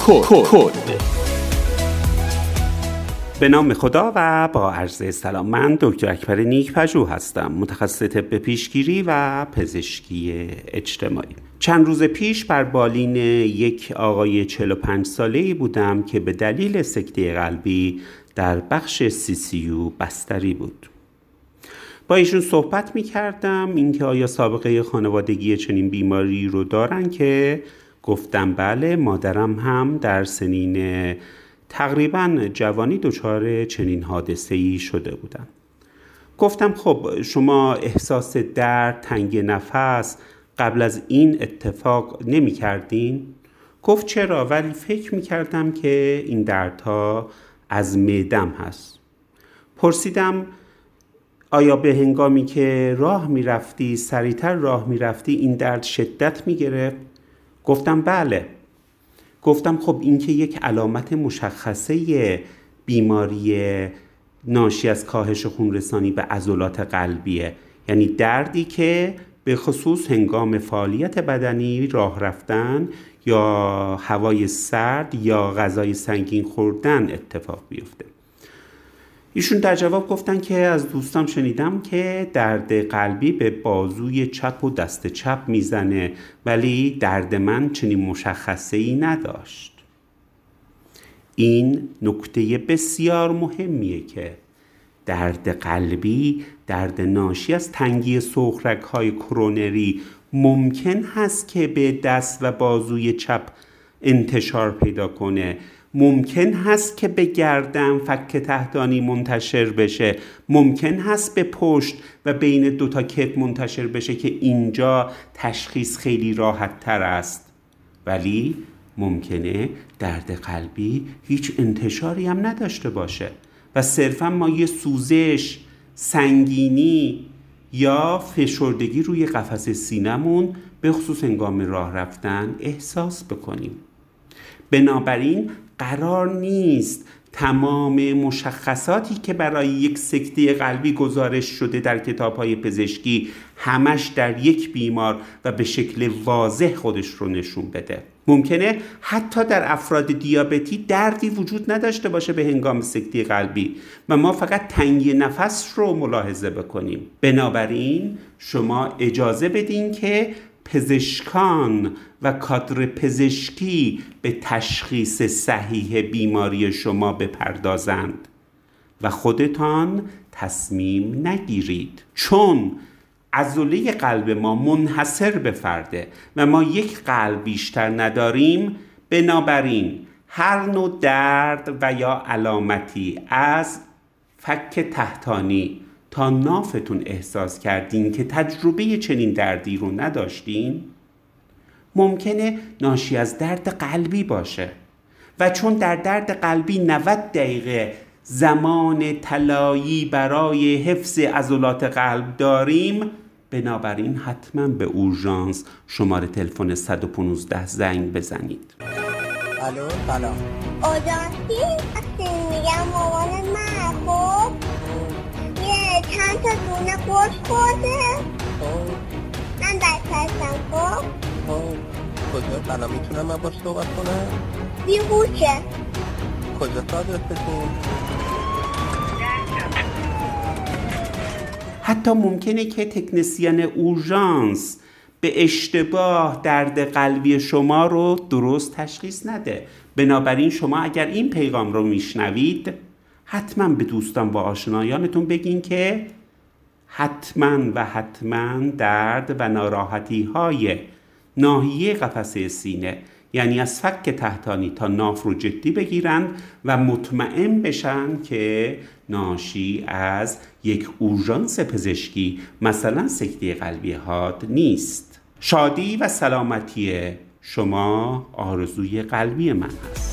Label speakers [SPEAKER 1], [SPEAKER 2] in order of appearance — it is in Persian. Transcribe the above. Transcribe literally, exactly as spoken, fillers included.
[SPEAKER 1] کد. به نام خدا و با عرض سلام، من دکتر اکبر نیک‌پژوه هستم، متخصص طب پیشگیری و پزشکی اجتماعی. چند روز پیش بر بالین یک آقای چهل و پنج ساله‌ای بودم که به دلیل سکته قلبی در بخش سی سی یو بستری بود. با ایشون صحبت می کردم اینکه آیا سابقه خانوادگی چنین بیماری رو دارن، که گفتم بله، مادرم هم در سنین تقریبا جوانی دچار چنین حادثه‌ای شده بودن. گفتم خب شما احساس درد، تنگ نفس قبل از این اتفاق نمی کردین؟ گفت چرا، ولی فکر می کردم که این دردها از معدم هست. پرسیدم آیا به هنگامی که راه می رفتی، سریعتر راه می رفتی، این درد شدت می گرفت؟ گفتم بله. گفتم خب این که یک علامت مشخصه بیماری ناشی از کاهش خونرسانی به عضلات قلبیه، یعنی دردی که به خصوص هنگام فعالیت بدنی، راه رفتن یا هوای سرد یا غذای سنگین خوردن اتفاق بیفته. ایشون در جواب گفتن که از دوستام شنیدم که درد قلبی به بازوی چپ و دست چپ میزنه، ولی درد من چنین مشخصه‌ای نداشت. این نکته بسیار مهمیه که درد قلبی، درد ناشی از تنگی سوخرگ‌های کرونری ممکن هست که به دست و بازوی چپ انتشار پیدا کنه، ممکن هست که به گردن، فک تحتانی منتشر بشه، ممکن هست به پشت و بین دو تا کتف منتشر بشه که اینجا تشخیص خیلی راحت تر است، ولی ممکنه درد قلبی هیچ انتشاری هم نداشته باشه و صرفا ما یه سوزش، سنگینی یا فشردگی روی قفسه سینمون به خصوص هنگام راه رفتن احساس بکنیم. بنابراین قرار نیست تمام مشخصاتی که برای یک سکته قلبی گزارش شده در کتاب‌های پزشکی همش در یک بیمار و به شکل واضح خودش رو نشون بده. ممکنه حتی در افراد دیابتی دردی وجود نداشته باشه به هنگام سکته قلبی و ما فقط تنگی نفس رو ملاحظه بکنیم. بنابراین شما اجازه بدین که پزشکان و کادر پزشکی به تشخیص صحیح بیماری شما بپردازند و خودتان تصمیم نگیرید، چون عضله قلب ما منحصر به فرده و ما یک قلب بیشتر نداریم. بنابراین هر نوع درد و یا علامتی از فک تحتانی تا نافتون احساس کردین که تجربه چنین دردی رو نداشتین، ممکنه ناشی از درد قلبی باشه و چون در درد قلبی نود دقیقه زمان طلایی برای حفظ عضلات قلب داریم، بنابراین حتما به اورژانس شماره تلفن صد و پانزده زنگ بزنید.
[SPEAKER 2] الو سلام.
[SPEAKER 3] اورژانسی هستین؟ میگم مامان من خب یه چند تا دونه قرص خورده، من بچه هستم. خب
[SPEAKER 2] کجا سلام، میتونم من باش صحبت کنم؟
[SPEAKER 3] بیهوشه.
[SPEAKER 2] کجا آدرستون؟
[SPEAKER 1] حتی ممکنه که تکنسین اورژانس به اشتباه درد قلبی شما رو درست تشخیص نده. بنابراین شما اگر این پیغام رو میشنوید، حتما به دوستان و آشنایانتون بگین که حتما و حتما درد و ناراحتی های ناحیه قفسه سینه، یعنی از فک تحتانی تا ناف رو جدی بگیرن و مطمئن بشن که ناشی از یک اورژانس پزشکی، مثلا سکته قلبی حاد نیست. شادی و سلامتی شما آرزوی قلبی من هست.